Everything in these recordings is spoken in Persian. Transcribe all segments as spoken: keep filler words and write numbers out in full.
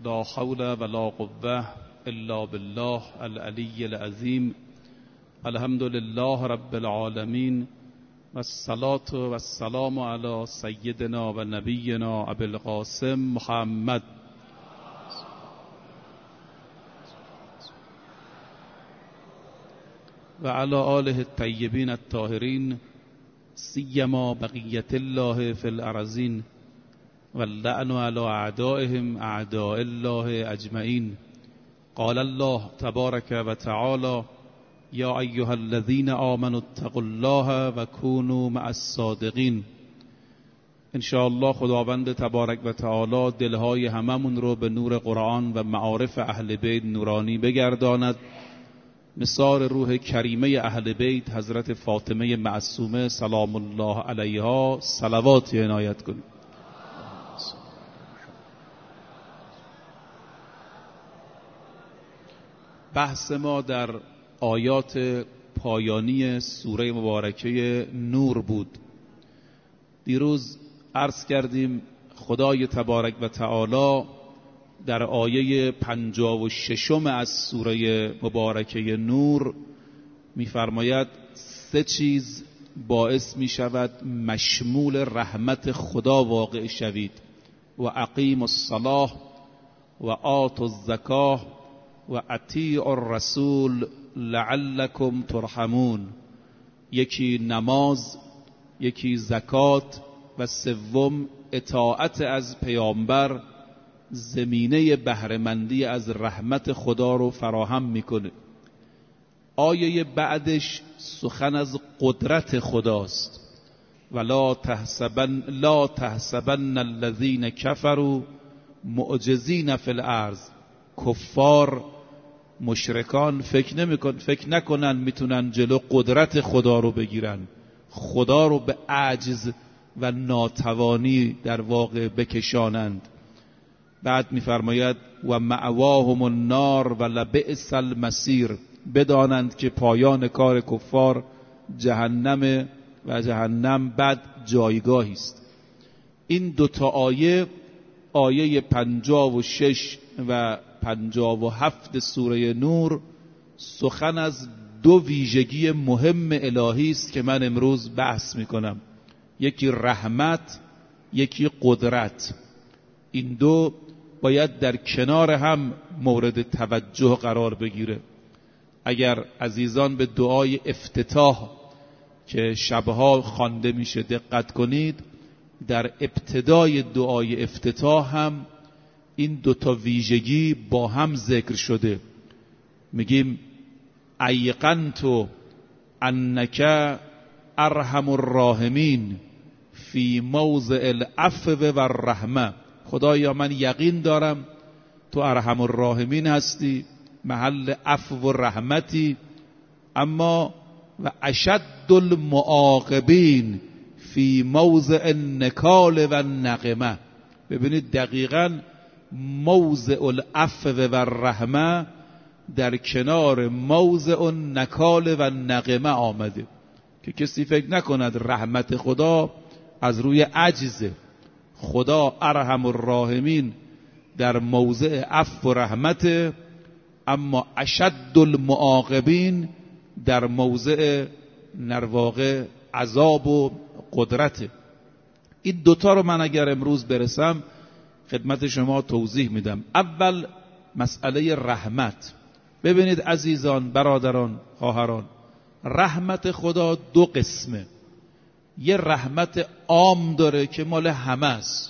لا حول ولا قوة الا بالله العلی العظیم. الحمد لله رب العالمین و الصلاة و السلام علی سیدنا و نبینا ابی القاسم محمد و علی آله الطیبین الطاهرین سیما بقیت الله فی الارضین واللعن علی اعدائهم اعداء الله اجمعین. قال الله تبارک و تعالی یا ایها الذین آمنوا اتقوا الله و کونوا مع الصادقین. ان شاء الله خداوند تبارک و تعالی دلهای هممون رو به نور قرآن و معارف اهل بیت نورانی بگرداند. مثال روح کریمه اهل بیت حضرت فاطمه معصومه سلام الله علیها صلوات عنایت کنید. بحث ما در آیات پایانی سوره مبارکه نور بود. دیروز عرض کردیم خدای تبارک و تعالی در آیه پنجاه و ششم از سوره مبارکه نور می‌فرماید سه چیز باعث می شود مشمول رحمت خدا واقع شوید: و اقیم الصلاة و آتوا الزکاة و اطیعوا الرسول لعلکم ترحمون. یکی نماز، یکی زکات و سوم اطاعت از پیامبر زمینه بهره‌مندی از رحمت خدا رو فراهم میکنه. آیه بعدش سخن از قدرت خداست: ولا تحسبن لا تحسبن الذين كفروا معجزین فی الارض. کفار مشرکان فکر نمیکن فکر نکنن میتونن جلو قدرت خدا رو بگیرن، خدا رو به عجز و ناتوانی در واقع بکشانند. بعد میفرماید و مأواهم النار و لبئس المصیر. بدانند که پایان کار کفار جهنم و جهنم بد جایگاهی است. این دوتا آیه، آیه پنجاه و شش و پنجاه و هفت سوره نور، سخن از دو ویژگی مهم الهی است که من امروز بحث میکنم: یکی رحمت، یکی قدرت. این دو باید در کنار هم مورد توجه قرار بگیره. اگر عزیزان به دعای افتتاح که شبها خوانده میشه دقت کنید، در ابتدای دعای افتتاح هم این دوتا ویژگی با هم ذکر شده. میگیم ایقنت انک ارحم الراحمین فی موضع العفو و الرحمه. خدایا من یقین دارم تو ارحم الراحمین هستی، محل عفو و رحمتی، اما و اشد المعاقبین فی موضع النکال و النقمه. ببینید دقیقاً موضع العفو و الرحمه در کنار موضع النکال و نقمه آمده که کسی فکر نکند رحمت خدا از روی عجزه. خدا ارحم الراحمین در موضع عفو و رحمت، اما اشد المعاقبین در موضع نرواقع عذاب و قدرت. این دوتا رو من اگر امروز برسم خدمت شما توضیح میدم. اول مسئله رحمت. ببینید عزیزان، برادران، خواهران، رحمت خدا دو قسمه. یه رحمت عام داره که مال همه است.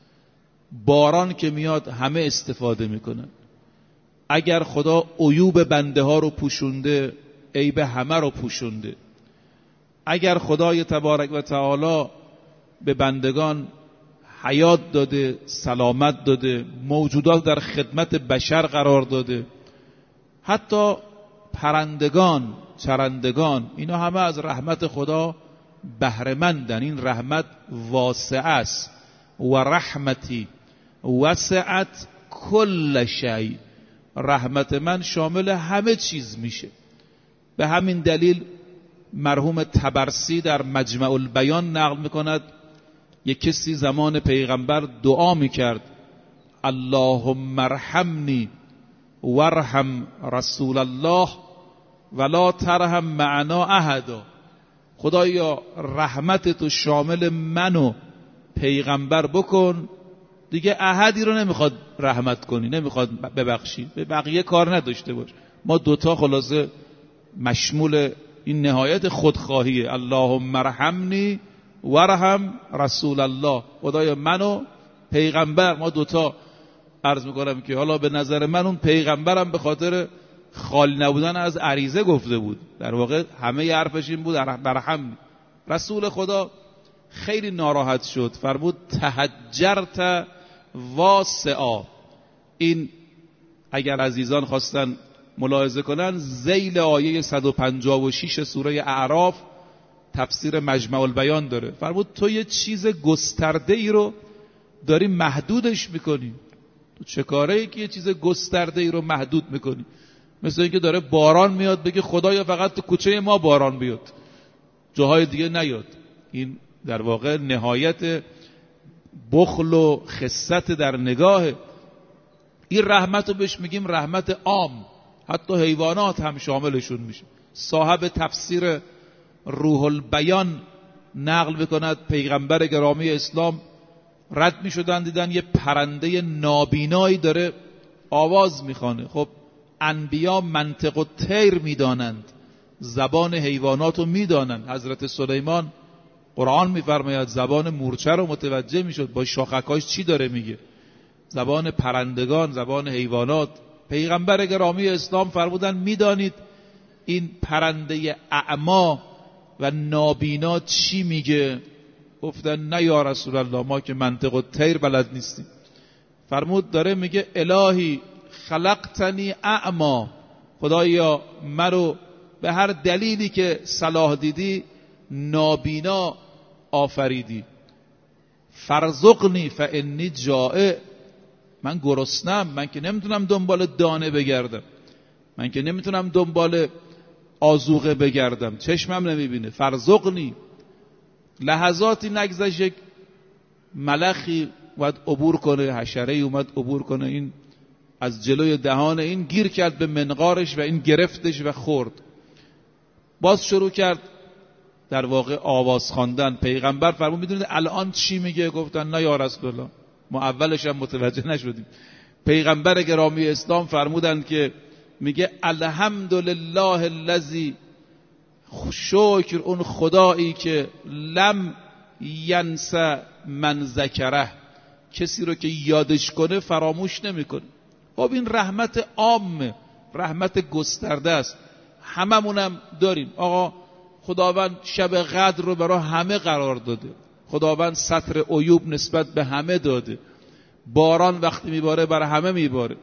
باران که میاد همه استفاده میکنن. اگر خدا عیوب بنده ها رو پوشونده، عیب همه رو پوشونده. اگر خدای تبارک و تعالی به بندگان حیات داده، سلامت داده، موجودات در خدمت بشر قرار داده، حتی پرندگان، چرندگان، اینا همه از رحمت خدا بهره مندن. این رحمت واسعه است. و رحمتی وسعت کل شیء. رحمت من شامل همه چیز میشه. به همین دلیل مرحوم طبرسی در مجمع البیان نقل میکند یک کسی زمان پیغمبر دعا میکرد: اللهم ارحمنی وارحم رسول الله ولا ترحم معنا احدا. خدایا رحمت تو شامل منو پیغمبر بکن، دیگه احدی رو نمیخواد رحمت کنی، نمیخواد ببخشی، به بقیه کار نداشته باش. ما دوتا خلاصه مشمول این نهایت خودخواهیه. اللهم ارحمنی وارحم رسول الله، خدایا منو پیغمبر. ما دوتا عرض میکنم که حالا به نظر من اون پیغمبرم به خاطر خالی نبودن از عریضه گفته بود، در واقع همه حرفش این بود برحمنی. رسول خدا خیلی ناراحت شد، فرمود تهجرت واسعا. این اگر عزیزان خواستن ملاحظه کنن ذیل آیه صد و پنجاه و شش سوره اعراف تفسیر مجمع البیان داره. فرمود تو یه چیز گسترده ای رو داری محدودش میکنی. تو چه کاره ای که یه چیز گسترده ای رو محدود میکنی؟ مثل اینکه داره باران میاد بگه خدایا فقط تو کوچه ما باران بیاد، جاهای دیگه نیاد. این در واقع نهایت بخل و خست در نگاه. این رحمت رو بهش میگیم رحمت عام، حتی حیوانات هم شاملشون میشه. صاحب تفسیر روح البیان نقل میکند پیغمبر گرامی اسلام رد میشدن دیدن یه پرنده نابینایی داره آواز میخوانه. خب انبیا منطق و طیر میدانند، زبان حیوانات رو میدانند. حضرت سلیمان قرآن میفرماید زبان مورچه رو متوجه میشد، با شاخکاش چی داره میگه. زبان پرندگان، زبان حیوانات. پیغمبر گرامی اسلام فرمودن میدانید این پرنده اعما و نابینا چی میگه؟ گفتن نه یا رسول الله، ما که منطق و طیر بلد نیستیم. فرمود داره میگه الهی خلقتنی اعما، خدایا مرو به هر دلیلی که صلاح دیدی نابینا آفریدی. فرزقنی فانی جائع، من گرسنم، من که نمیتونم دنبال دانه بگردم، من که نمیتونم دنبال آذوقه بگردم، چشمم نمیبینه. فرزقنی. لحظاتی نگذشت یک ملخی اومد عبور کنه، حشره‌ای اومد عبور کنه، این از جلوی دهان این گیر کرد به منقارش و این گرفتش و خورد. باز شروع کرد در واقع آواز خواندن. پیغمبر فرمود میدونید الان چی میگه؟ گفتن نه یا رسول الله، ما اولش هم متوجه نشدیم. پیغمبر گرامی اسلام فرمودند که میگه الحمدلله الذی، شکر اون خدایی که لم ینس من ذکره، کسی رو که یادش کنه فراموش نمیکنه. خب این رحمت عامه، رحمت گسترده است، هممونم داریم. آقا خداوند شب قدر رو برای همه قرار داده، خداوند ستر عیوب نسبت به همه داده، باران وقتی میباره برای همه میباره.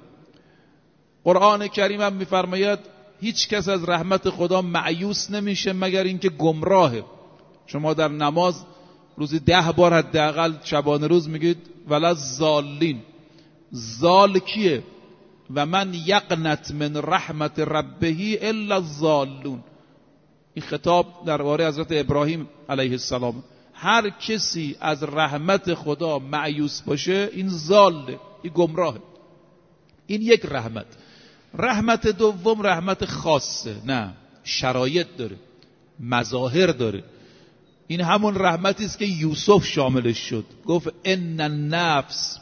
قرآن کریم هم میفرماید هیچ کس از رحمت خدا مایوس نمیشه مگر اینکه گمراهه. شما در نماز روزی ده بار حداقل شبانه روز میگید ولا الضالین. زال کیه؟ و من یقنت من رحمت ربه الا الضالون. این خطاب درباره حضرت ابراهیم علیه السلام. هر کسی از رحمت خدا مایوس باشه این ضاله، این گمراهه. این یک رحمت. رحمت دوم رحمت خاصه، نه شرایط داره، مظاهر داره. این همون رحمتی است که یوسف شاملش شد. گفت ان النفس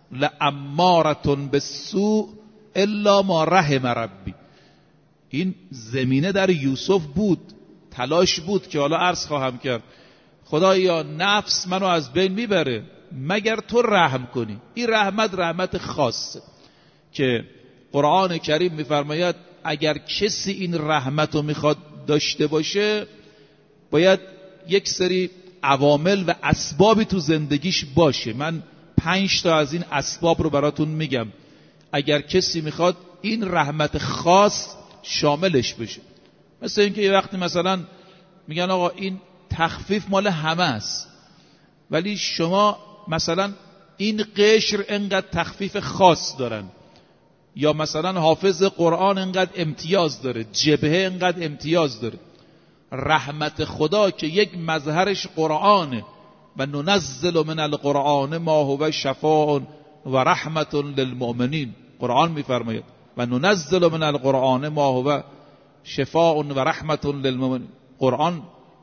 لاماره بالسوء الا ما رحم ربی. این زمینه در یوسف بود، تلاش بود که حالا عرض خواهم کرد خدایا نفس منو از بین میبره مگر تو رحم کنی. این رحمت رحمت خاصه که قرآن کریم میفرماید اگر کسی این رحمت رو میخواد داشته باشه باید یک سری عوامل و اسبابی تو زندگیش باشه. من پنج تا از این اسباب رو براتون میگم اگر کسی میخواد این رحمت خاص شاملش بشه. مثل اینکه یه وقتی مثلا میگن آقا این تخفیف مال همه است، ولی شما مثلا این قشر انقدر تخفیف خاص دارن، یا مثلا حافظ قرآن انقدر امتیاز داره، جبهه انقدر امتیاز داره. رحمت خدا که یک مظهرش قرآنه و ننزل من القرآن ما هو شفاء و رحمت للمؤمنین. قرآن میفرماید و ننزل من القرآن ما هو شفاء و رحمت للمؤمنین. قرآن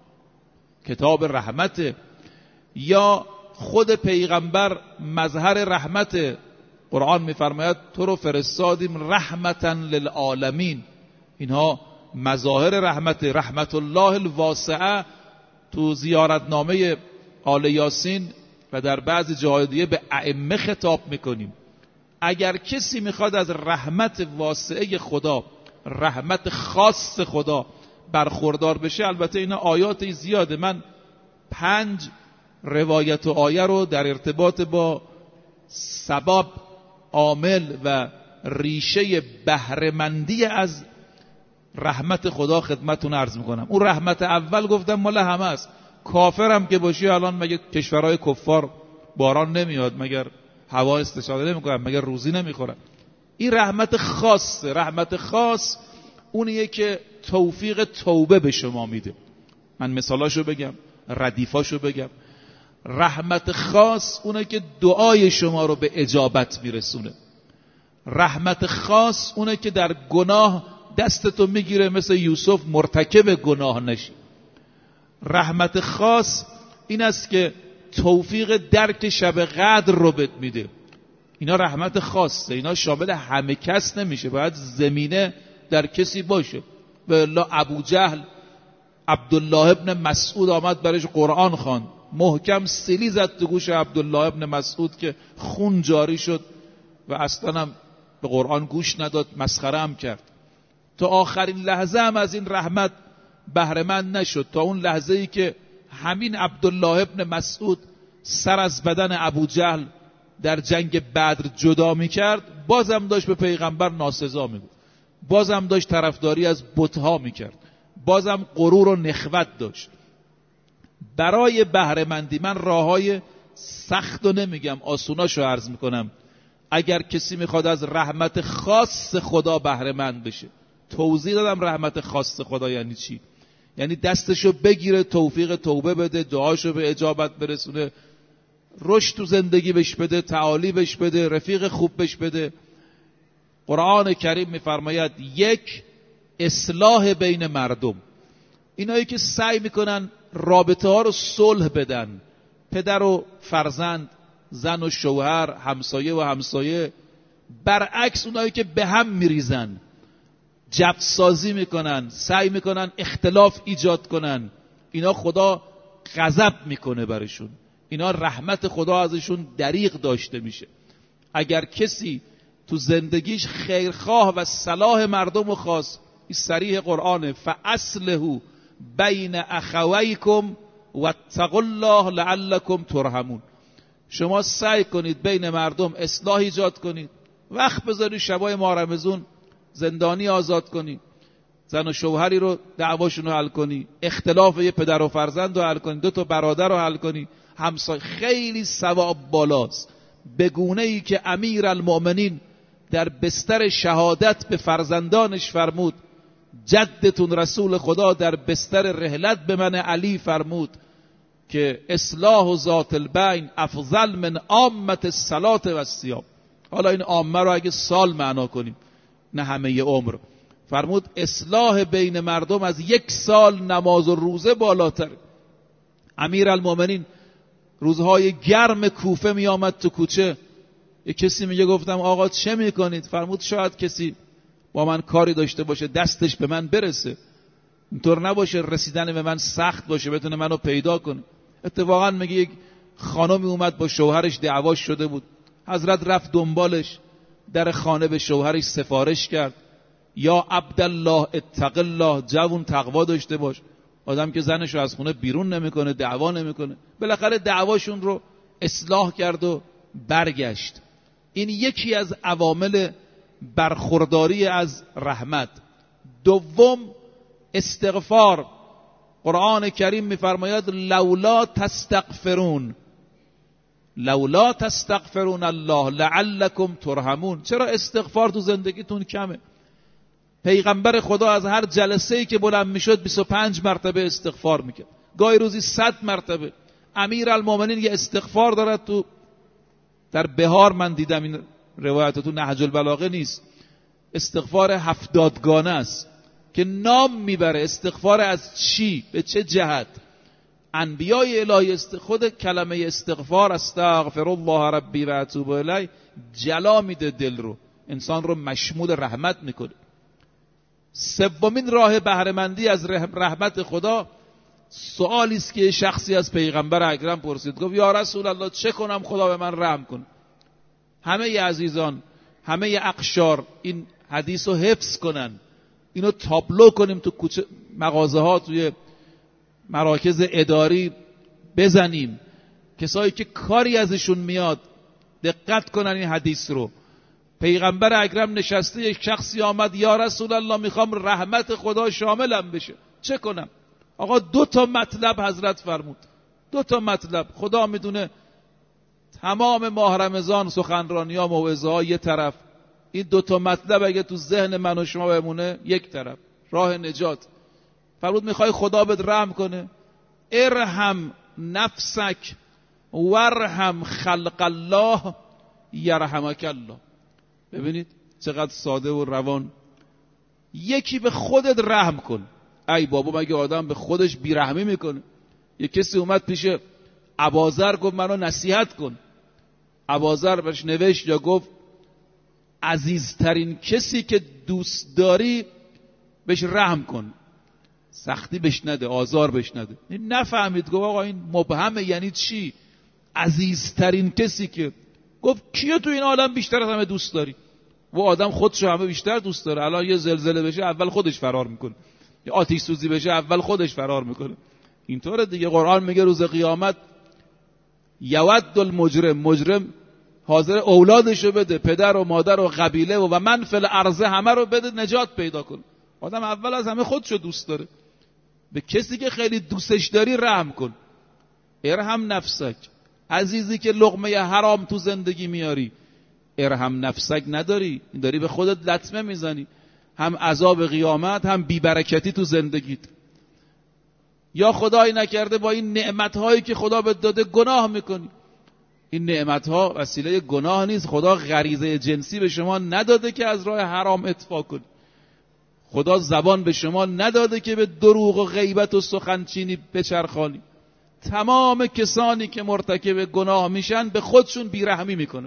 کتاب رحمت، یا خود پیغمبر مظهر رحمت. قرآن میفرماید تو رو فرستادیم رحمتا للعالمین. اینها مظاهر رحمت. رحمت الله الواسعه تو زیارتنامه آل یاسین و در بعض جاهای دیگه به ائمه خطاب میکنیم. اگر کسی میخواد از رحمت واسعه خدا، رحمت خاص خدا برخوردار بشه، البته اینا آیات زیاده، من پنج روایت و آیه رو در ارتباط با سبب، عامل و ریشه بهره‌مندی از رحمت خدا خدمتتون عرض میکنم. اون رحمت اول گفتم مال همه است. کافرم که باشی، الان مگه کشورهای کفار باران نمیاد؟ مگر هوا استفاده نمیکنن؟ مگر روزی نمیخورن؟ این رحمت خاص. رحمت خاص اونیه که توفیق توبه به شما میده. من مثالاشو بگم، ردیفاشو بگم. رحمت خاص اونه که دعای شما رو به اجابت میرسونه. رحمت خاص اونه که در گناه دستتو میگیره، مثل یوسف مرتکب گناه نشی. رحمت خاص این است که توفیق درک شب قدر رو بهت میده. اینا رحمت خاصه، اینا شامل همه کس نمیشه، باید زمینه در کسی باشه. والله ابو جهل عبدالله ابن مسعود آمد برش قرآن خواند، محکم سیلی زد تو گوش عبدالله ابن مسعود که خون جاری شد و اصلا هم به قرآن گوش نداد، مسخره هم کرد. تا آخرین لحظه هم از این رحمت بهره‌مند نشد، تا اون لحظه ای که همین عبدالله ابن مسعود سر از بدن ابو جهل در جنگ بدر جدا میکرد، بازم داشت به پیغمبر ناسزا میگفت، بازم داشت طرفداری از بتها میکرد، بازم غرور و نخوت داشت. برای بهره‌مندی من راههای سخت رو نمیگم، آسوناشو عرض میکنم. اگر کسی میخواد از رحمت خاص خدا بهره‌مند بشه، توضیح دادم رحمت خاص خدا یعنی چی. یعنی دستشو بگیره، توفیق توبه بده، دعاشو به اجابت برسونه، رشد تو زندگی بهش بده، تعالی بهش بده، رفیق خوب بهش بده. قرآن کریم میفرماید یک، اصلاح بین مردم. اینایی که سعی میکنن رابطه ها رو صلح بدن، پدر و فرزند، زن و شوهر، همسایه و همسایه، برعکس اونایی که به هم میریزن، جبر سازی میکنن، سعی میکنن اختلاف ایجاد کنن، اینا خدا غضب میکنه برشون، اینا رحمت خدا ازشون دریغ داشته میشه. اگر کسی تو زندگیش خیرخواه و صلاح مردم رو خواست، این صریح قرآنه، فاصلحوا بین اخویکم واتقوا الله لعلکم ترحمون. شما سعی کنید بین مردم اصلاح ایجاد کنید، وقت بذارید شبای ماه رمضان زندانی آزاد کنی، زن و شوهری رو دعواشون رو حل کنی، اختلاف یه پدر و فرزند رو حل کنی، دو تا برادر رو حل کنی، همسایه، خیلی ثواب بالاست. به گونه ای که امیر المؤمنین در بستر شهادت به فرزندانش فرمود، جدتون رسول خدا در بستر رحلت به من علی فرمود که اصلاح و ذات البین افضل من عامت الصلاة و الصیام. حالا این عامه رو اگه سال معنا کنیم نه همه عمر، فرمود اصلاح بین مردم از یک سال نماز و روزه بالاتر. امیر المؤمنین روزهای گرم کوفه می آمد تو کوچه، یک کسی میگه گفتم آقا چه میکنید؟ فرمود شاید کسی با من کاری داشته باشه دستش به من برسه، اینطور نباشه رسیدن به من سخت باشه، بتونه منو پیدا کنه. اتفاقا میگه یک خانمی اومد با شوهرش دعواش شده بود، حضرت رفت دنبالش، در خانه به شوهرش سفارش کرد یا عبدالله اتق الله، جوون تقوا داشته باش. آدم که زنشو از خونه بیرون نمیکنه، دعوا نمیکنه، بالاخره دعواشون رو اصلاح کرد و برگشت. این یکی از عوامل برخورداری از رحمت. دوم، استغفار. قرآن کریم میفرماید لولا تستغفرون لولا تستغفرون الله لعلکم ترحمون. چرا استغفار تو زندگیتون کمه؟ پیغمبر خدا از هر جلسه‌ای که بلند میشد بیست و پنج مرتبه استغفار میکرد، گاهی روزی صد مرتبه. امیر المؤمنین یه استغفار دارد تو در بهار من دیدم این روایت تو نهج البلاغه نیست، استغفار هفتادگانه است که نام میبره استغفار از چی، به چه جهت. انبیای الهی است خود کلمه استغفار استغفر الله ربی و اتوب الیه جلا میده دل رو، انسان رو مشمول رحمت میکنه. سومین راه بهره‌مندی از رحمت خدا سوالی است که شخصی از پیغمبر اکرم پرسید، گفت یا رسول الله چه کنم خدا به من رحم کن. همه ی عزیزان، همه ی اقشار این حدیث رو حفظ کنن، اینو تابلو کنیم تو کوچه مغازه ها، توی مراکز اداری بزنیم، کسایی که کاری ازشون میاد دقت کنن این حدیث رو. پیغمبر اکرم نشسته، یک شخصی آمد یا رسول الله میخوام رحمت خدا شاملم بشه، چه کنم؟ آقا دو تا مطلب حضرت فرمود، دو تا مطلب. خدا میدونه تمام ماه رمضان سخنرانی ها موعظه ها یه طرف، این دو تا مطلب اگه تو ذهن من و شما بمونه یک طرف، راه نجات. فرمود میخوای خدا بهت رحم کنه، ارحم نفسک ورحم خلق الله یرحمک الله. ببینید چقدر ساده و روان. یکی به خودت رحم کن. ای بابا مگه آدم به خودش بیرحمی میکنه؟ یک کسی اومد پیش اباذر گفت منو نصیحت کن. اباذر بهش نوشت یا گفت عزیزترین کسی که دوست داری بهش رحم کن، سختی بهش نده، آزار بهش نده. این نفهمید، گفت آقا این مبهمه، یعنی چی عزیزترین کسی؟ که گفت کیو تو این عالم بیشتر از همه دوست داری؟ و آدم خودشو همه بیشتر دوست داره. الان یه زلزله بشه اول خودش فرار میکنه، یه آتش سوزی بشه اول خودش فرار میکنه. اینطوره دیگه. قرآن میگه روز قیامت یود المجرم، مجرم حاضر اولادشو بده، پدر و مادر و قبیله و, و من فی الارض همه رو بده نجات پیدا کن. آدم اول از همه خودشو دوست داره. به کسی که خیلی دوستش داری رحم کن. ارحم نفسک. عزیزی که لقمه حرام تو زندگی میاری، ارحم نفسک نداری، داری به خودت لطمه میزنی، هم عذاب قیامت هم بیبرکتی تو زندگیت. یا خدای نکرده با این نعمتهایی که خدا بهت داده گناه میکنی. این نعمتها وسیله گناه نیست. خدا غریزه جنسی به شما نداده که از راه حرام اتفاق کنی. خدا زبان به شما نداده که به دروغ و غیبت و سخنچینی بچرخانی. تمام کسانی که مرتکب گناه میشن به خودشون بیرحمی میکنن.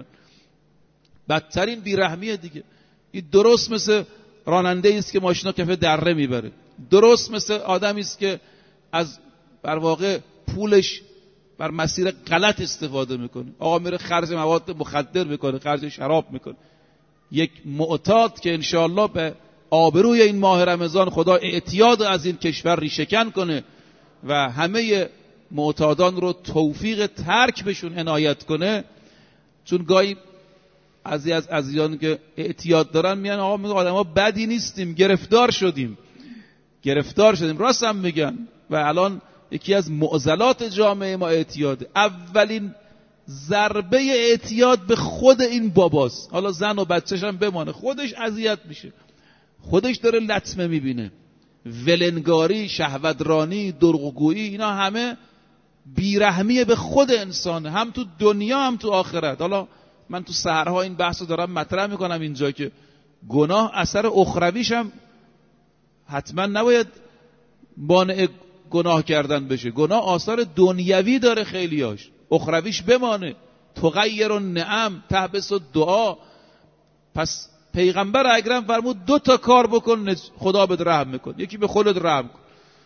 بدترین بیرحمیه دیگه. این درست مثل راننده است که ماشینا کف دره میبره، درست مثل آدمی است که از بر واقع پولش بر مسیر غلط استفاده میکنه. آقا میره خرج مواد مخدر میکنه، خرج شراب میکنه. یک معتاد که انشاءالله به آبروی این ماه رمضان خدا اعتیاد از این کشور ریشه‌کن کنه و همه معتادان رو توفیق ترک بهشون عنایت کنه. چون گاهی از از عزیزان که اعتیاد دارن میان آقا میگه آدما بدی نیستیم، گرفتار شدیم گرفتار شدیم راست هم میگن. و الان یکی از معضلات جامعه ما اعتیاده. اولین ضربه اعتیاد به خود این باباست. حالا زن و بچه‌ش هم بمانه، خودش اذیت میشه، خودش داره لطمه میبینه. ولنگاری، شهوترانی، دروغگویی، اینا همه بیرحمی به خود انسان، هم تو دنیا هم تو آخرت. حالا من تو سحرها این بحثو دارم مطرح میکنم اینجا که گناه اثر اخرویش هم حتما نباید مانع گناه کردن بشه. گناه آثار دنیوی داره خیلیاش، اخرویش بمانه. تغیر النعم تحبس الدعا. پس پیغمبر اکرم فرمود دو تا کار بکن خدا بهت رحم میکن. یکی به خودت رحم کن،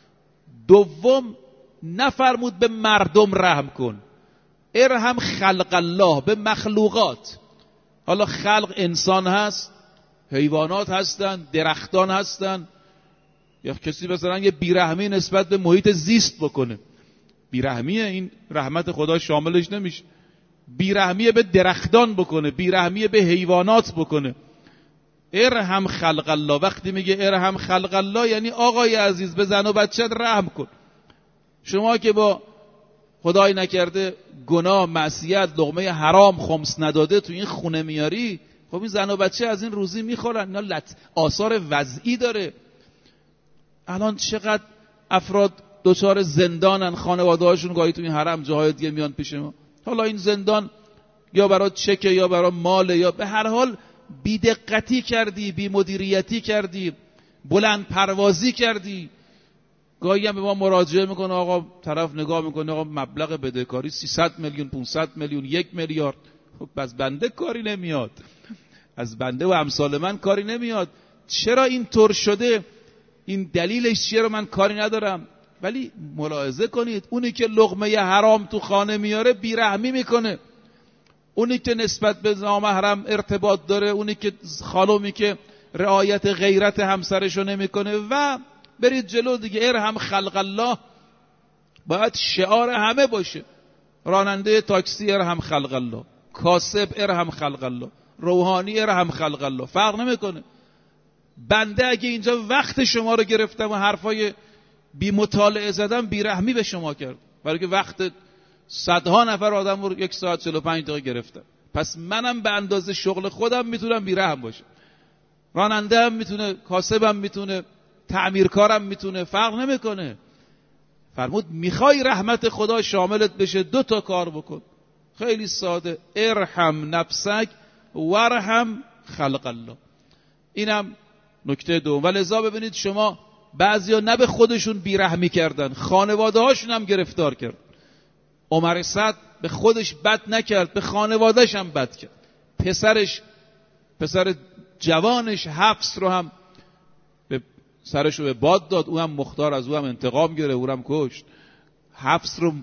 دوم نفرمود به مردم رحم کن. ارحم خلق الله، به مخلوقات. حالا خلق انسان هست، حیوانات هستن، درختان هستن. یا کسی مثلا یه بیرحمی نسبت به محیط زیست بکنه، بیرحمیه، این رحمت خدا شاملش نمیشه. بیرحمیه به درختان بکنه، بیرحمیه به حیوانات بکنه. ارحم خلق الله. وقتی میگه ارحم خلق الله یعنی آقای عزیز به زن و بچت رحم کن. شما که با خدای نکرده گناه، معصیت، لقمه حرام خمس نداده تو این خونه میاری، خب این زن و بچه از این روزی میخورن. اینا لط... آثار وضعی داره. الان چقدر افراد دچار زندانن، خانواده هاشون گاهی تو این حرم جاهای دیگه میان پیش ما. حالا این زندان یا برای چک یا برای مال، یا به هر حال بی‌دقتی کردی، بی مدیریتی کردی، بلند پروازی کردی. گاهی هم به ما مراجعه میکنه، آقا طرف نگاه میکنه آقا مبلغ بدهکاری سیصد میلیون، پانصد میلیون، یک میلیارد. خب از بنده کاری نمیاد، از بنده و امثال من کاری نمیاد. چرا این طور شده؟ این دلیلش چیه رو من کاری ندارم. ولی ملاحظه کنید، اونی که لقمه حرام تو خانه میاره بیرحمی میکنه، اونی که نسبت به نامحرم ارتباط داره، اونی که خانومی که رعایت غیرت همسرشو نمیکنه و برید جلو دیگه. ارحم خلق الله باید شعار همه باشه. راننده تاکسی ارحم خلق الله، کاسب ارحم خلق الله، روحانی ارحم خلق الله، فرق نمیکنه. بنده اگه اینجا وقت شما رو گرفتم و حرفای بی مطالعه زدم، بیرحمی به شما کرد، برای که وقت صدها نفر آدم رو یک ساعت چهل و پنج دقیقه گرفتم. پس منم به اندازه شغل خودم میتونم بیرحم باشم. راننده هم میتونه، کاسبم میتونه، تعمیرکارم میتونه، فرق نمیکنه. فرمود میخوای رحمت خدا شاملت بشه دو تا کار بکن، خیلی ساده. ارحم نفسک ورحم خلق الله. اینم نکته دوم. ولذا ببینید شما بعضیا نه به خودشون بیرحمی کردن، خانواده هاشون هم گرفتار کرد. عمر سعد به خودش بد نکرد، به خانوادهش هم بد کرد. پسرش، پسر جوانش حفص رو هم به سرش رو به باد داد، او هم مختار از او هم انتقام گرفت، او هم کشت. حفص رو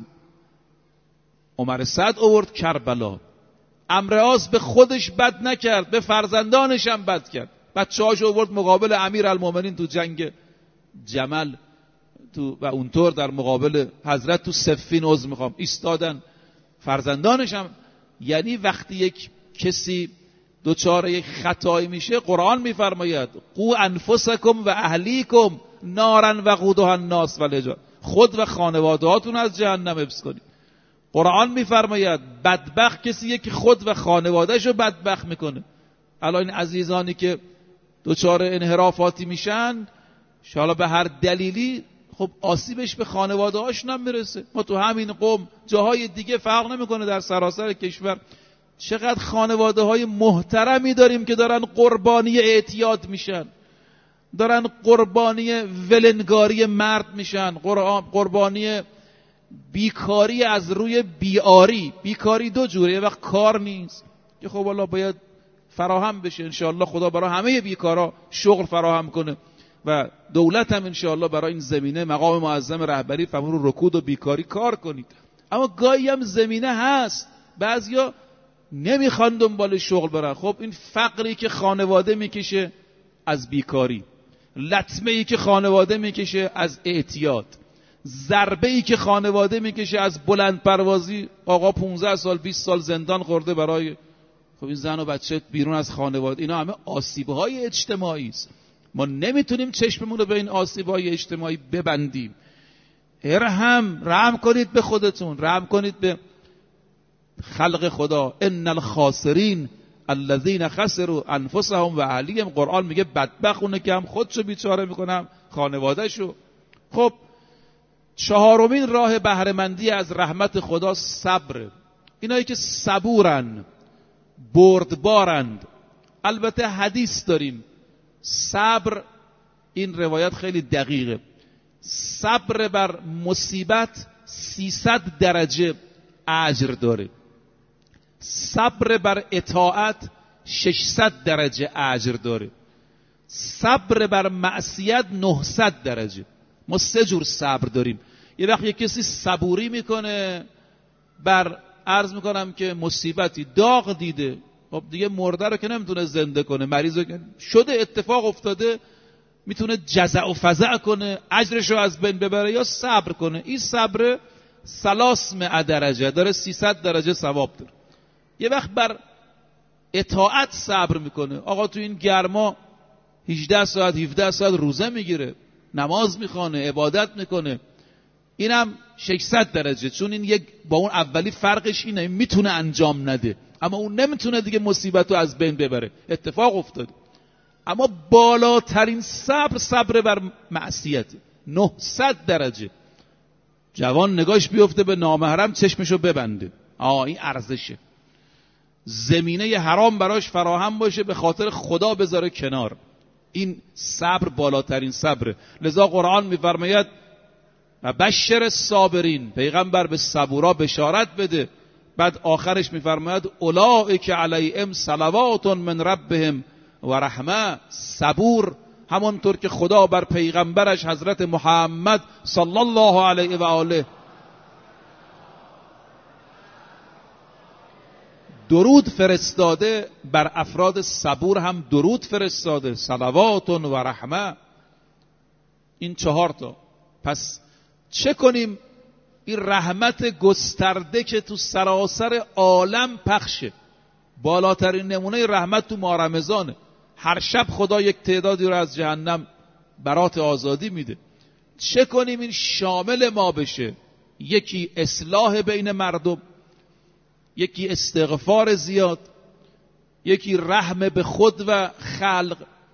عمر سعد آورد کربلا. عمرو عاص به خودش بد نکرد، به فرزندانش هم بد کرد. بچه‌هاش آورد مقابل امیرالمومنین تو جنگ جمل تو و اونطور در مقابل حضرت تو صفین عذر میخوام ایستادن. فرزندانش هم. یعنی وقتی یک کسی دوچار یک خطایی میشه، قرآن میفرماید قو انفسکم و اهلیکم نارا وقودها الناس والحجاره، خود و خانوادهاتون از جهنم حفظ کنید. قرآن میفرماید بدبخت کسیه که خود و خانوادهش رو بدبخت میکنه. الان این عزیزانی که دوچار انحرافاتی میشن، شالا به هر دلیلی، خب آسیبش به خانواده هاشون هم میرسه. ما تو همین قوم جاهای دیگه فرق نمیکنه، در سراسر کشور چقدر خانواده های محترمی داریم که دارن قربانی اعتیاد میشن، دارن قربانی ولنگاری مرد میشن، قربانی بیکاری از روی بیاری. بیکاری دو جوره، یه وقت کار نیست که خب والا باید فراهم بشه، انشاءالله خدا برای همه بیکارا شغل فراهم کنه و دولت هم انشاءالله برای این زمینه مقام معظم رهبری فرمود رو رکود و بیکاری کار کنید. اما گاهی هم زمینه هست، بعضیا نمیخوان دنبال شغل برن. خب این فقری که خانواده میکشه از بیکاری، لطمه ای که خانواده میکشه از اعتیاد، ضربه ای که خانواده میکشه از بلند پروازی، آقا پانزده سال بیست سال زندان خورده برای خب این زن و بچه بیرون از خانواده. اینا همه آسیب‌های اجتماعی است. ما نمیتونیم چشممون رو به این آسیب‌های اجتماعی ببندیم. ارحم، رحم کنید به خودتون، رحم کنید به خلق خدا. ان الخاسرین الذین خسروا انفسهم و اهلیهم. قرآن میگه بدبخت اونه که هم خودشو بیچاره میکنه هم خانوادهشو. خب چهارمین راه بهره‌مندی از رحمت خدا صبر. اینایی که صبورن، بردبارند. البته حدیث داریم صبر، این روایت خیلی دقیقه، صبر بر مصیبت سیصد درجه اجر داره، صبر بر اطاعت ششصد درجه اجر داره، صبر بر معصیت نهصد درجه. ما سه جور صبر داریم. یه وقت یک کسی صبوری میکنه بر، عرض میکنم که مصیبتی داغ دیده، خب دیگه مرده رو که نمیتونه زنده کنه، مریض رو که شده اتفاق افتاده، میتونه جزع و فزع کنه، اجرش رو از بین ببره یا صبر کنه. این صبر ثلاثمائة درجه داره، سیصد درجه ثواب داره. یه وقت بر اطاعت صبر میکنه، آقا تو این گرما هجده ساعت هفده ساعت روزه میگیره، نماز میخوانه، عبادت میکنه، اینم ششصد درجه. چون این یک با اون اولی فرقش اینه، میتونه انجام نده اما اون نمیتونه دیگه مصیبت رو از بین ببره، اتفاق افتاده. اما بالاترین صبر صبر بر معصیت، نهصد درجه. جوان نگاهش بیفته به نامحرم چشمشو ببنده، آه این ارزشه. زمینه حرام براش فراهم باشه به خاطر خدا بذاره کنار. این صبر بالاترین صبره. لذا قرآن میفرماید و بشر الصابرین، پیغمبر به صبورا بشارت بده. بعد آخرش میفرماید اولئک علیهم صلوات من ربهم و رحمه. صبور همانطور که خدا بر پیغمبرش حضرت محمد صلی الله علیه و آله درود فرستاده، بر افراد صبور هم درود فرستاده، صلوات و رحمه. این چهار تا. پس چه کنیم؟ این رحمت گسترده که تو سراسر عالم پخشه. بالاترین نمونه رحمت تو ماه رمضانه. هر شب خدا یک تعدادی رو از جهنم برات آزادی میده. چه کنیم این شامل ما بشه؟ یکی اصلاح بین مردم، یکی استغفار زیاد، یکی رحم به خود و خلق،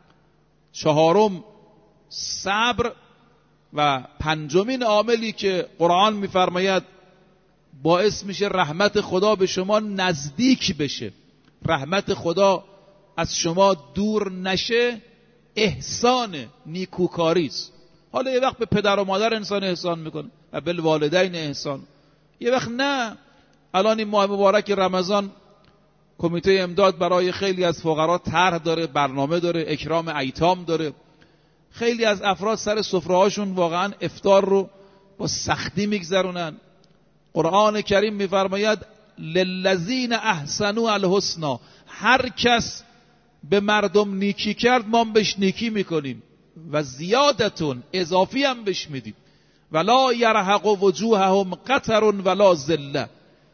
چهارم صبر، و پنجمین عاملی که قرآن میفرماید باعث میشه رحمت خدا به شما نزدیک بشه، رحمت خدا از شما دور نشه، احسان، نیکوکاری است. حالا یه وقت به پدر و مادر انسان احسان میکنه و بالوالدین احسان، یه وقت نه. الان این ماه مبارک رمضان کمیته امداد برای خیلی از فقرا طرح داره، برنامه داره، اکرام ایتام داره. خیلی از افراد سر سفره‌هاشون واقعا افطار رو با سختی میگذرونن. قرآن کریم میفرماید للذین احسنوا الحسنی، هر کس به مردم نیکی کرد ما بهش نیکی میکنیم و زیادتون، اضافی هم بهش میدیم. ولا یرهق وجوههم قتر ولا ذله.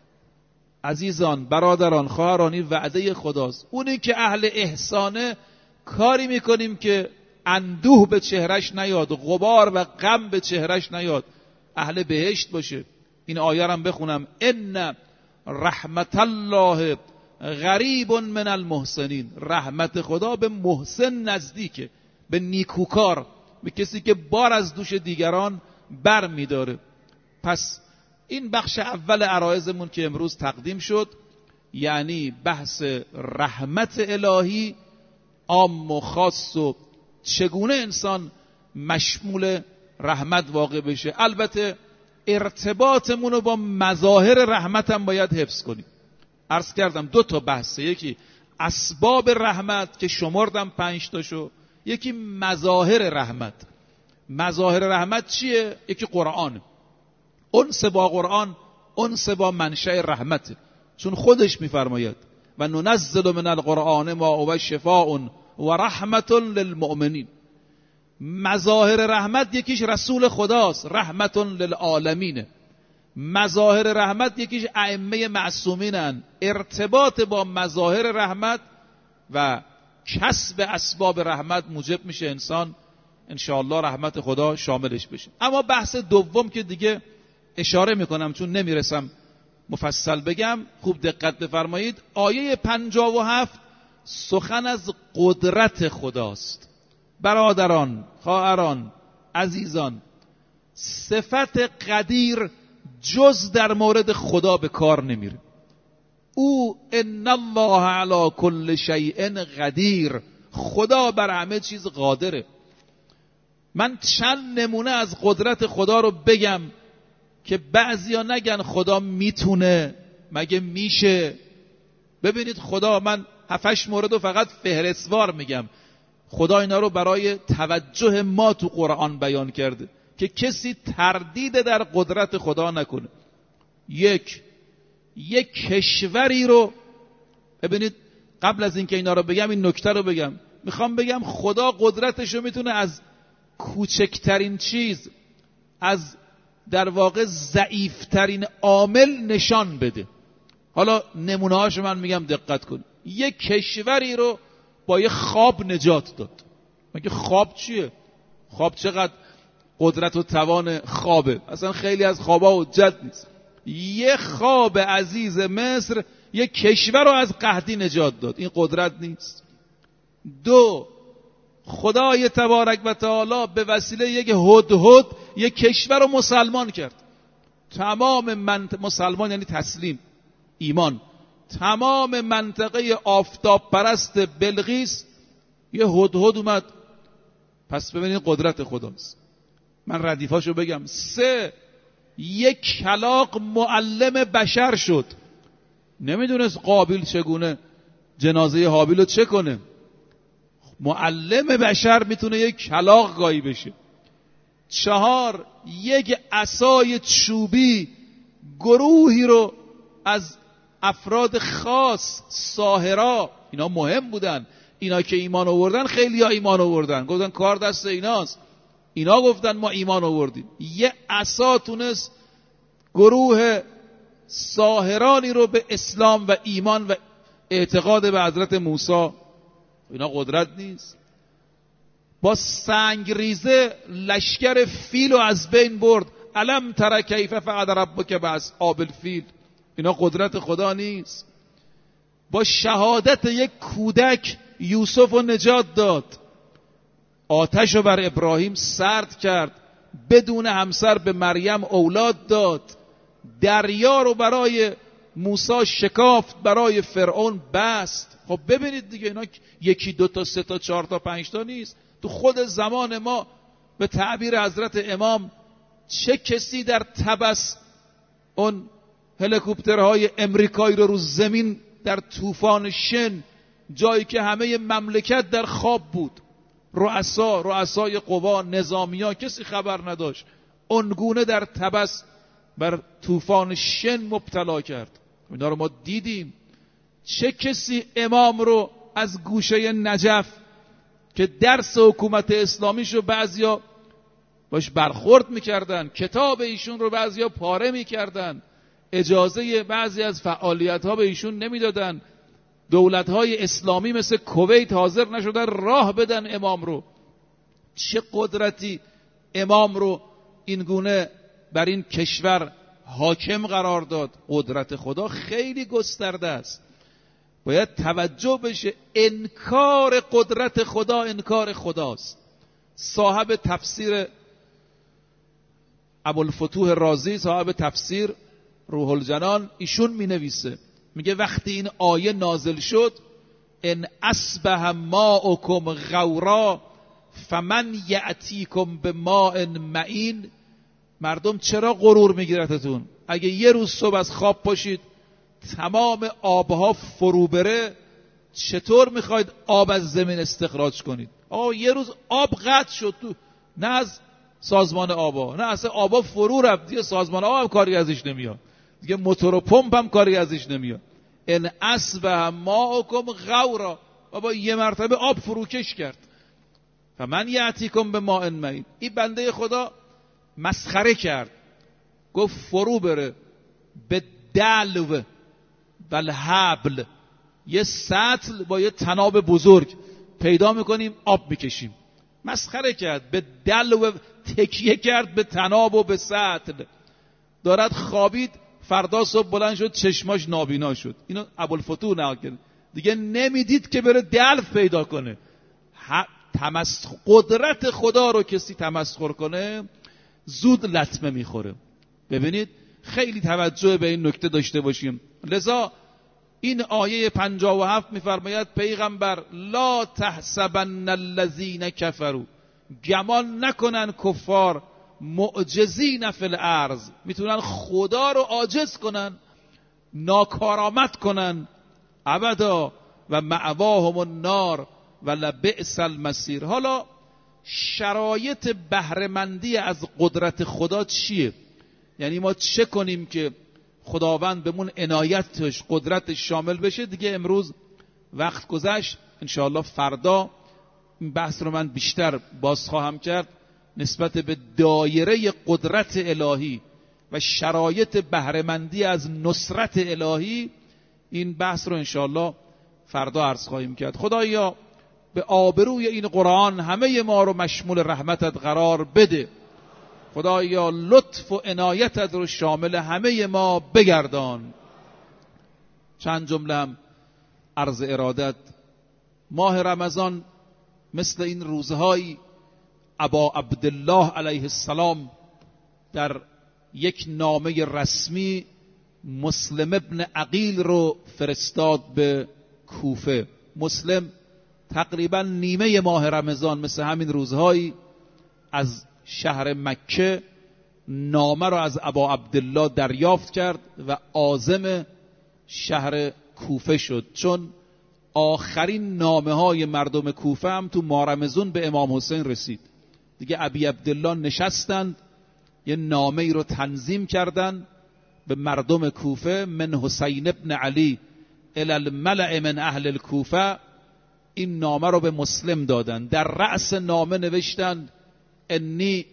عزیزان، برادران، خواهران، این وعده خداست. اونی که اهل احسانه کاری میکنیم که اندوه به چهرش نیاد، غبار و غم به چهرش نیاد، اهل بهشت باشه. این آیه رو بخونم: ان رحمت الله قریب من المحسنین. رحمت خدا به محسن نزدیکه، به نیکوکار، به کسی که بار از دوش دیگران بر میداره. پس این بخش اول عرایزمون که امروز تقدیم شد، یعنی بحث رحمت الهی عام و خاص و چگونه انسان مشمول رحمت واقع بشه. البته ارتباطمون رو با مظاهر رحمت هم باید حفظ کنیم. عرض کردم دو تا بحثه، یکی اسباب رحمت که شمردم پنج تاشو، یکی مظاهر رحمت. مظاهر رحمت چیه؟ یکی قرآن، انس با قرآن، انس با منشأ رحمت، چون خودش میفرماید و ننزل من القرآن ما هو شفاء و رحمت للمؤمنین. مظاهر رحمت یکیش رسول خداست، رحمت للعالمین. مظاهر رحمت یکیش ائمه معصومینن. ارتباط با مظاهر رحمت و کسب اسباب رحمت موجب میشه انسان انشاءالله رحمت خدا شاملش بشه. اما بحث دوم که دیگه اشاره میکنم چون نمیرسم مفصل بگم، خوب دقت بفرمایید. آیه پنجاه و هفت سخن از قدرت خداست. برادران، خواهران، عزیزان، صفت قدیر جز در مورد خدا به کار نمیره. او ان الله علی کل شیء قدیر، خدا بر همه چیز قادره. من چند نمونه از قدرت خدا رو بگم که بعضیا نگن خدا میتونه، مگه میشه. ببینید خدا، من هفتش مورد رو فقط فهرستوار میگم، خدا اینا رو برای توجه ما تو قرآن بیان کرده که کسی تردید در قدرت خدا نکنه. یک یک کشوری رو ببینید، قبل از اینکه اینا رو بگم این نکته رو بگم، میخوام بگم خدا قدرتش رو میتونه از کوچکترین چیز، از در واقع ضعیفترین عامل نشان بده. حالا نمونه هاشو من میگم دقت کن. یک کشوری رو با یه خواب نجات داد. مگه خواب چیه؟ خواب چقدر قدرت و توان خوابه؟ اصلا خیلی از خوابا حجت نیست. یه خواب عزیز مصر یه کشور رو از قحطی نجات داد. این قدرت نیست؟ دو، خدای تبارک و تعالی به وسیله یک هدهد یک کشور رو مسلمان کرد. تمام من مسلمان یعنی تسلیم، ایمان. تمام منطقه آفتاب پرست بلقیس یه هدهد اومد. پس ببینید قدرت خداست. من ردیفاشو بگم. سه، یک کلاغ معلم بشر شد. نمیدونست قابیل چگونه جنازه حابیل رو چه کنه. معلم بشر میتونه یک کلاغ گایی بشه. چهار، یک عصای چوبی گروهی رو از افراد خاص، ساحرا، اینا مهم بودن، اینا که ایمان آوردن خیلی ها ایمان آوردن، گفتن کار دست ایناست، اینا گفتن ما ایمان آوردیم. یه عصا تونست گروه ساحرانی رو به اسلام و ایمان و اعتقاد به حضرت موسی، اینا قدرت نیست؟ با سنگریزه لشکر فیل رو از بین برد. الم تر کیف فعل ربک باصحاب الفیل، اینا قدرت خدا نیست؟ با شهادت یک کودک یوسف رو نجات داد. آتش رو بر ابراهیم سرد کرد، بدون همسر به مریم اولاد داد. دریا رو برای موسی شکافت، برای فرعون بست. خب ببینید دیگه، اینا یکی دو تا سه تا چهار تا پنج تا نیست. تو خود زمان ما به تعبیر حضرت امام، چه کسی در تبس اون هلیکوپترهای امریکایی رو رو زمین در طوفان شن، جایی که همه مملکت در خواب بود، رؤسا رؤسای قوا، نظامیان، کسی خبر نداشت، اونگونه در تبس بر طوفان شن مبتلا کرد. اینا رو ما دیدیم. چه کسی امام رو از گوشه نجف که درس حکومت اسلامیشو بعضیا باش برخورد میکردن، کتاب ایشون رو بعضیا پاره میکردن، اجازه بعضی از فعالیت ها به ایشون نمیدادن، دولت های اسلامی مثل کویت حاضر نشدن راه بدن امام رو. چه قدرتی امام رو این گونه بر این کشور حاکم قرار داد. قدرت خدا خیلی گسترده است، باید توجه بشه. انکار قدرت خدا انکار خداست. صاحب تفسیر ابوالفتوح رازی، صاحب تفسیر روح الجنان، ایشون می نویسه، میگه وقتی این آیه نازل شد، ان اصبح ماؤکم غورا فمن یأتیکم بماء معین، مردم چرا غرور میگیرتتون؟ اگه یه روز صبح از خواب پاشید تمام آبها فرو بره، چطور میخواید آب از زمین استخراج کنید؟ آقا یه روز آب قطع شد، تو نه از سازمان آبا، نه اصلا آبا فرو رفت، دیگه سازمان آب هم کاری ازش نمیاد، دیگه موتور و پمپ هم کاری ازش نمیاد. ان اصبح ماؤکم غورا، بابا یه مرتبه آب فروکش کرد. فمن یأتیکم بماء معین، این بنده خدا مسخره کرد، گفت فرو بره به دلو و الحبل، یه سطل با یه تناب بزرگ پیدا میکنیم آب میکشیم. مسخره کرد، به دلو تکیه کرد به تناب و به سطل. دارد خوابید، فردا صبح بلند شد چشماش نابینا شد. اینو ابوالفتوح نقل کرد. دیگه نمیدید که بره دلو پیدا کنه. تمسخ... قدرت خدا رو کسی تمسخر کنه زود لطمه میخوره. ببینید خیلی توجه به این نکته داشته باشیم. لذا این آیه پنجاه و هفت میفرماید پیغمبر لا تحسبن الذین کفروا، گمان نکنن کفار معجزین فی الارض، میتونن خدا رو عاجز کنن، ناکارآمد کنن. ابدا و مأواهم النار و لبئس المصیر. حالا شرایط بهره‌مندی از قدرت خدا چیه؟ یعنی ما چه کنیم که خداوند بهمون عنایتش، قدرتش شامل بشه؟ دیگه امروز وقت گذشت، انشاءالله فردا این بحث رو من بیشتر باز خواهم کرد نسبت به دایره قدرت الهی و شرایط بهره‌مندی از نصرت الهی. این بحث رو انشاءالله فردا عرض خواهیم کرد. خدایا به آبروی این قرآن همه ما رو مشمول رحمتت قرار بده. خدایا لطف و عنایتت رو شامل همه ما بگردان. چند جمله هم عرض ارادت. ماه رمضان مثل این روزهایی ابا عبدالله علیه السلام در یک نامه رسمی مسلم ابن عقیل رو فرستاد به کوفه. مسلم تقریبا نیمه ماه رمضان مثل همین روزهایی از شهر مکه نامه رو از ابا عبدالله دریافت کرد و عازم شهر کوفه شد، چون آخرین نامه های مردم کوفه هم تو ماه رمضان به امام حسین رسید. دیگه ابی عبدالله نشستند یه نامه ای رو تنظیم کردن به مردم کوفه، من حسین ابن علی الی الملأ من اهل الکوفه. این نامه رو به مسلم دادن. در رأس نامه نوشتند انی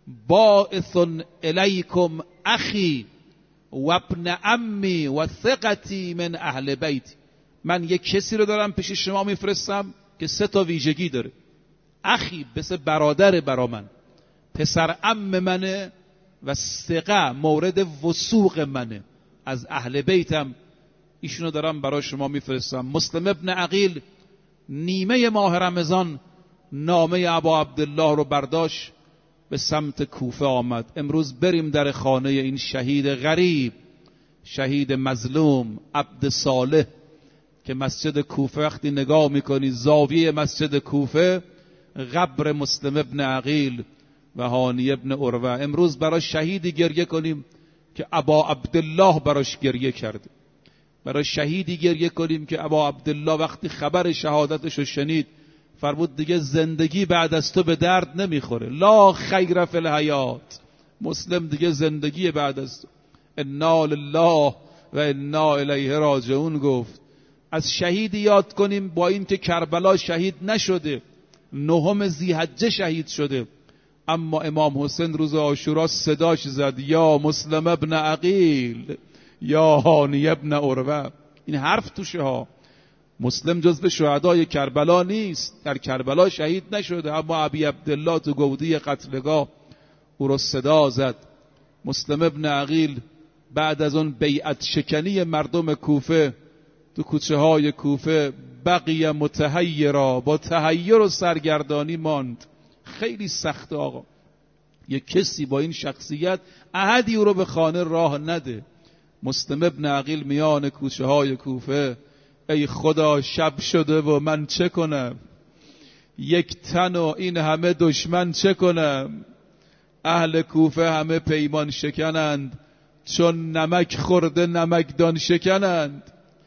باعث الیکم اخی و ابن عمی و ثقتی من اهل بیتی. من یک کسی رو دارم پیش شما میفرستم که سه تا ویژگی داره. اخی مثل برادر برا من، پسر عم منه و ثقه مورد وثوق منه، از اهل بیتم، ایشونو دارم برای شما میفرستم. مسلم ابن عقیل نیمه ماه رمضان نامه ابا عبدالله رو برداشت به سمت کوفه آمد. امروز بریم در خانه این شهید غریب، شهید مظلوم، عبد صالح، که مسجد کوفه وقتی نگاه میکنی زاویه مسجد کوفه قبر مسلم ابن عقیل و هانی ابن عروه. امروز برای شهیدی گریه کنیم که ابا عبدالله براش گریه کرده. برای شهیدی گریه کنیم که ابا عبدالله وقتی خبر شهادتش رو شنید فرمود دیگه زندگی بعد از تو به درد نمیخوره، لا خیر فی الحیات. مسلم دیگه زندگی بعد از تو. انا لله و انا الیه راجعون گفت. از شهیدی یاد کنیم با این که کربلا شهید نشده، نهم ذی‌حجه شهید شده، اما امام حسین روز عاشورا صداش زد یا مسلم ابن عقیل یا هانی ابن عروه. این حرف توشه ها. مسلم جزو شهدای کربلا نیست، در کربلا شهید نشده، اما ابی عبدالله تو گودی قتلگاه او رو صدا زد. مسلم ابن عقیل بعد از اون بیعت شکنی مردم کوفه تو کوچه های کوفه بقیه متحیرا، با تحیر و سرگردانی ماند. خیلی سخت آقا، یک کسی با این شخصیت احدی او رو به خانه راه نده. مسلم ابن عقیل میان کوچه های کوفه، ای خدا شب شده و من چه کنم، یک تن و این همه دشمن چه کنم، اهل کوفه همه پیمان شکنند، چون نمک خورده نمکدان شکنند.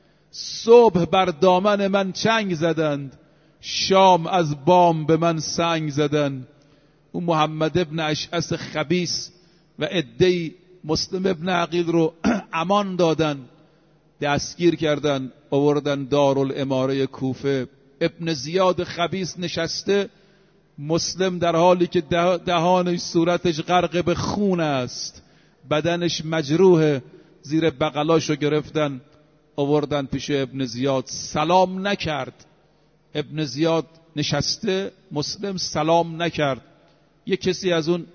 صبح بر دامن من چنگ زدند، شام از بام به من سنگ زدند. او محمد ابن اشعث خبیث و عده‌ای مسلم ابن عقیل رو امان دادن، دستگیر کردن، آوردن دارالاماره کوفه. ابن زیاد خبیث نشسته، مسلم در حالی که دهانش صورتش غرق به خون است، بدنش مجروح، زیر بغلاشو گرفتن آوردن پیش ابن زیاد. سلام نکرد. ابن زیاد نشسته، مسلم سلام نکرد. یک کسی از اون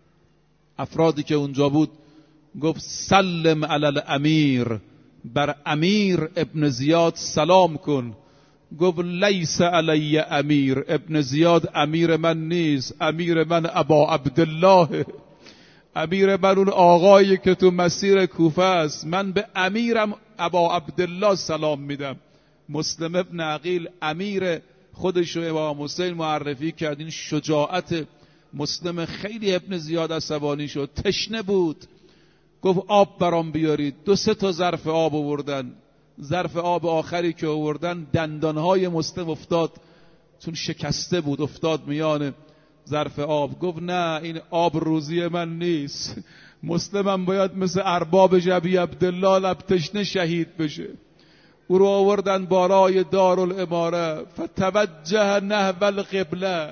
افرادی که اونجا بود گفت سلم علی الامیر، بر امیر ابن زیاد سلام کن. گفت لیس علی امیر، ابن زیاد امیر من نیست، امیر من ابا عبدالله، امیر من اون آقایی که تو مسیر کوفه است، من به امیرم ابا عبدالله سلام میدم. مسلم ابن عقیل امیر خودش رو امام حسین معرفی کرد. این شجاعت مسلم. خیلی ابن زیاد عصبانی شد، تشنه بود، گفت آب برام بیارید. دو سه تا ظرف آب آوردن. ظرف آب آخری که آوردن دندانهای مسلم افتاد، چون شکسته بود، افتاد میان ظرف آب. گفت نه این آب روزی من نیست، مسلمم باید مثل ارباب ابی عبدالله لب تشنه شهید بشه. او رو آوردن بالای دارالاماره، فتوجه نحو القبله،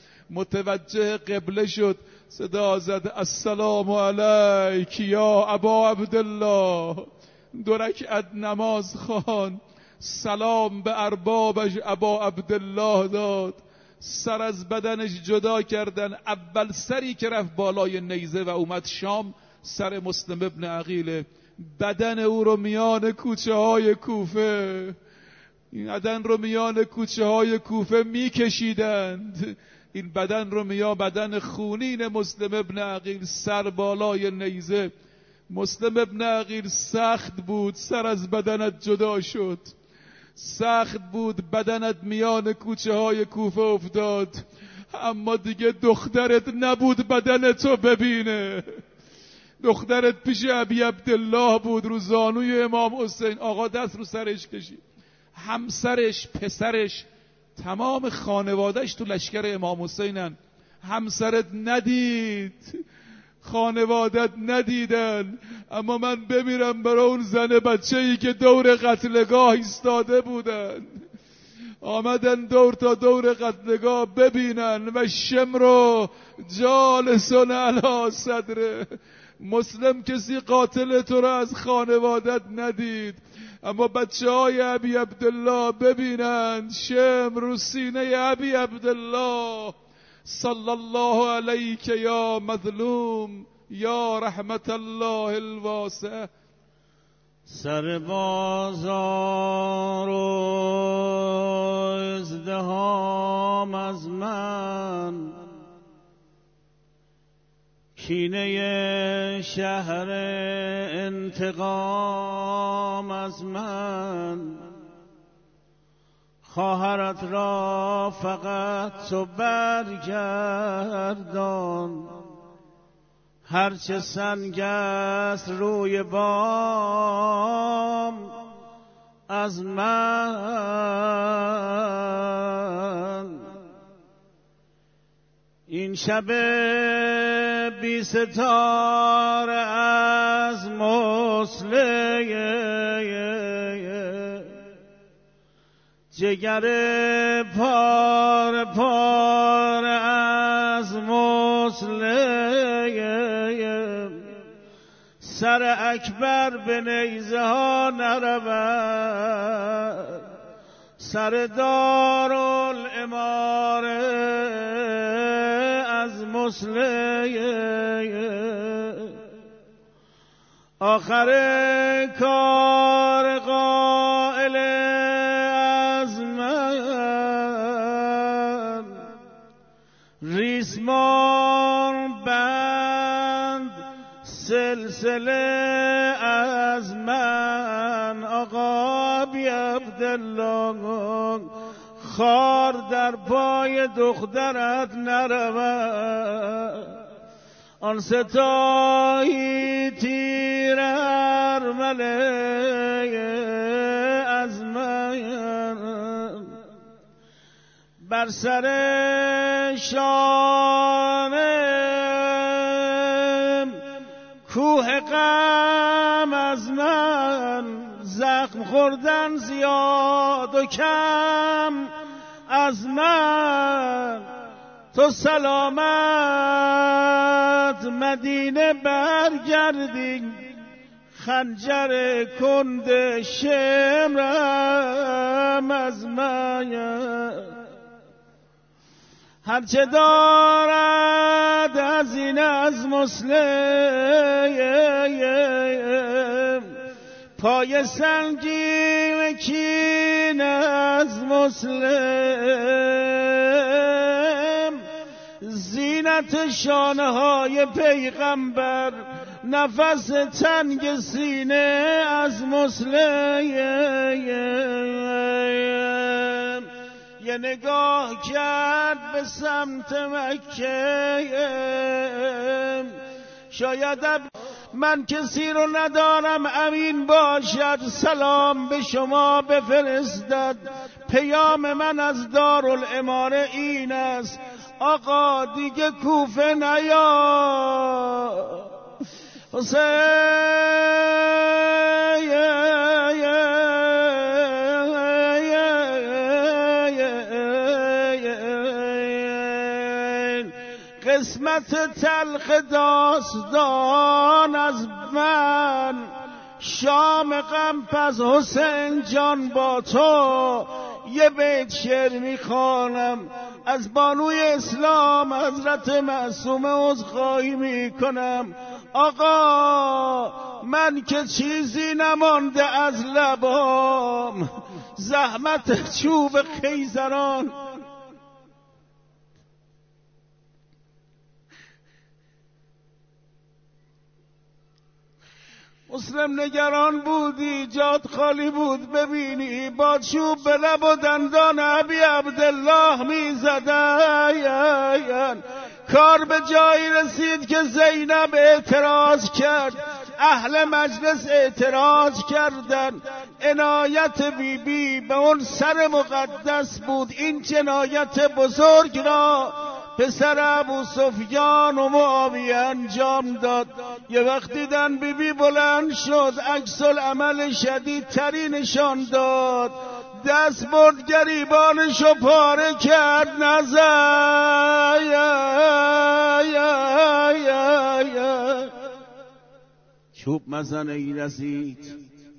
متوجه قبله شد، صدا زد السلام علیک یا ابا عبدالله. دو رکعت نماز خواند، سلام به اربابش ابا عبدالله داد، سر از بدنش جدا کردن. اول سری که رفت بالای نیزه و اومد شام سر مسلم ابن عقیله. بدن او رو میان کوچه های کوفه، این بدن رو میان کوچه های کوفه میکشیدند. این بدن رو میان بدن خونین مسلم ابن عقیل، سر بالای نیزه مسلم ابن عقیل سخت بود سر از بدنت جدا شد، سخت بود بدنت میان کوچه های کوفه افتاد، اما دیگه دخترت نبود بدنتو ببینه. دخترت پیش ابی عبدالله بود رو زانوی امام حسین. آقا دست رو سرش کشید. همسرش، پسرش، تمام خانوادهش تو لشکر امام حسینن. همسرت ندید، خانوادت ندیدن، اما من بمیرم برای اون زن بچه‌ای که دور قتلگاه ایستاده بودن. آمدن دور تا دور قتلگاه ببینن و شمرو جالسون علی صدره. مسلم کسی قاتل تو را از خانوادت ندید، اما بچه های ابی عبدالله ببینن شمر رو سینه ابی عبدالله. صلی الله علیک یا مظلوم یا رحمت الله الواسع. سر بازار و ازدهام از من، کینه شهر انتقام از من، خواهرت را فقط تو برگردان، هرچه سنگ است روی بام از من. این شب بی ستاره از مسلم، جگر پار پار از مسلم، سر اکبر به نیزه ها نرود، سر دارالاماره از مسلم. آخر کار قائل از من، ریسمان بند سلسله از من. آقا بی عبدالله خار در پای دخترت نرود، آن ستایی تیر ارمله از من. بر سر شانم کوه غم از من، زخم خوردن زیاد و کم از من. تو سلامت مدینه برگردی، خنجر کند شمرم از من. هرچه دارد از این از مسلم، پای سنگین کین از مسلم. زینت شانه های پیغمبر، نفس تنگ سینه از مسلم. یه نگاه کرد به سمت مکه، شاید من کسی رو ندارم امین باشد سلام به شما بفرستد. پیام من از دارالاماره این است، آقا دیگه کوفه نیا. حسین قسمت تلخ داستان از من، شام غم پس حسین جان با تو. یه بیت شعر میخوانم از بانوی اسلام حضرت معصومه، عذرخواهی میکنم آقا من که چیزی نمانده از لبام، زحمت چوب خیزران. مسلم نگران بودی جات خالی بود ببینی با چوب به لب و دندان ابی عبدالله می زدن. کار به جایی رسید که زینب اعتراض کرد، اهل مجلس اعتراض کردن. عنایت بی بی به اون سر مقدس بود. این جنایت بزرگ را پسر ابو سفیان و معاویه انجام داد. یه وقت دیدن بی بی بلند شد، عکس العمل شدید تری نشان داد، دست برد گریبانشو پاره کرد، نزد چوب مزنه ای رسید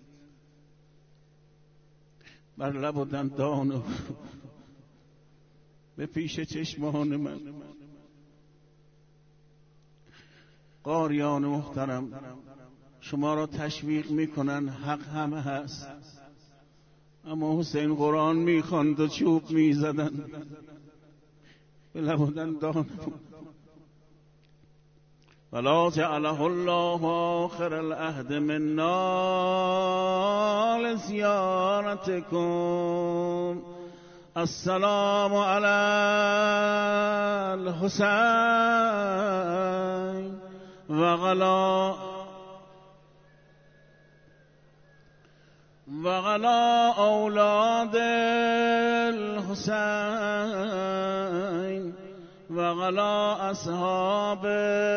بر لب و دندان به پیش چشمان من. قاریان محترم، شما را تشویق میکنن، حق همه هست، اما حسین قرآن میخواند و چوب میزدن به لب و دندان. ولا جعله الله آخر العهد منا لزیارتکم. السلام علی الحسین و غلا و غلا اولاد الحسین و غلا اصحاب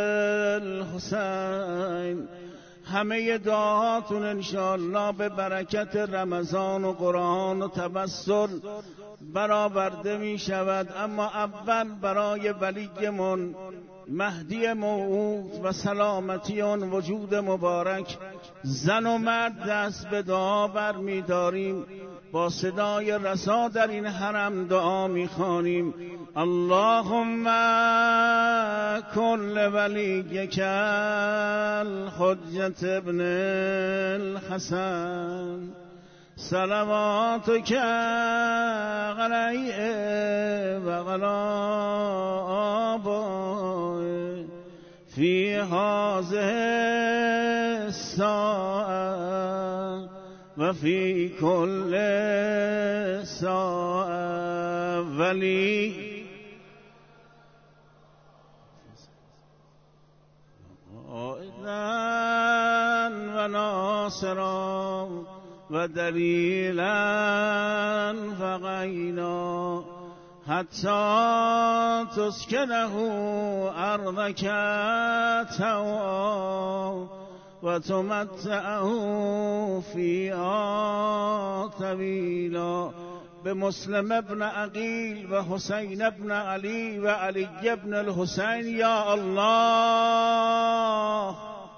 الحسین. همه دعاتون انشاءالله به برکت رمضان و قرآن و تبسل برآورده می شود. اما اول برای ولیمون مهدی موعود و سلامتی آن وجود مبارک، زن و مرد دست به دعا بر می داریم، با صدای رسا در این حرم دعا می خوانیم. اللهم کل ولیک الحجة ابن الحسن صلواتک علیه و علی آبائه فی هذه الساعه و فی کل ساعه ولی عائدا و ناصرا و دلیلا فقینا حتی تسکنه ارضک طوعا و تمتعه فیها طویلا. به مسلم ابن عقیل و حسین ابن علی و علی ابن الحسین یا الله.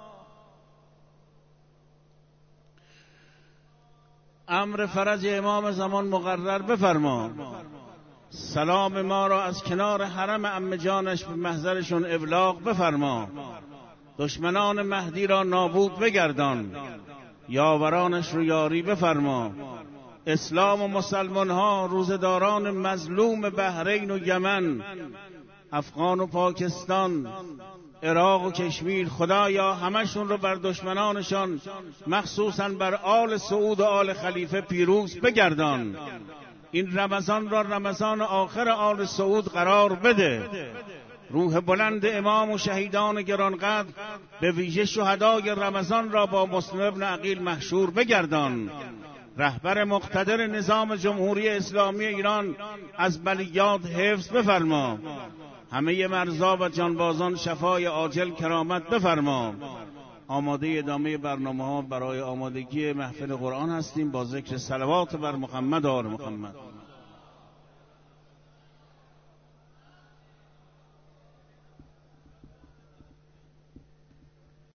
امر فرج امام زمان مقرر بفرما. سلام ما را از کنار حرم عمه جانش به محضرشون ابلاغ بفرما. دشمنان مهدی را نابود بگردان، یاورانش رو یاری بفرما. اسلام و مسلمان ها، روزداران مظلوم بحرین و یمن، افغان و پاکستان، عراق و کشمیر، خدایا همشون رو بر دشمنانشان مخصوصاً بر آل سعود و آل خلیفه پیروز بگردان. این رمضان را رمضان آخر آل سعود قرار بده. روح بلند امام و شهیدان گرانقدر به ویژه شهدای رمضان را با مسلم ابن عقیل محشور بگردان. رهبر مقتدر نظام جمهوری اسلامی ایران از بلیات حفظ بفرما. همه مرزا و جانبازان شفای عاجل کرامت بفرما. آماده ادامه برنامه ها برای آمادگی محفل قرآن هستیم با ذکر صلوات بر محمد و آل محمد.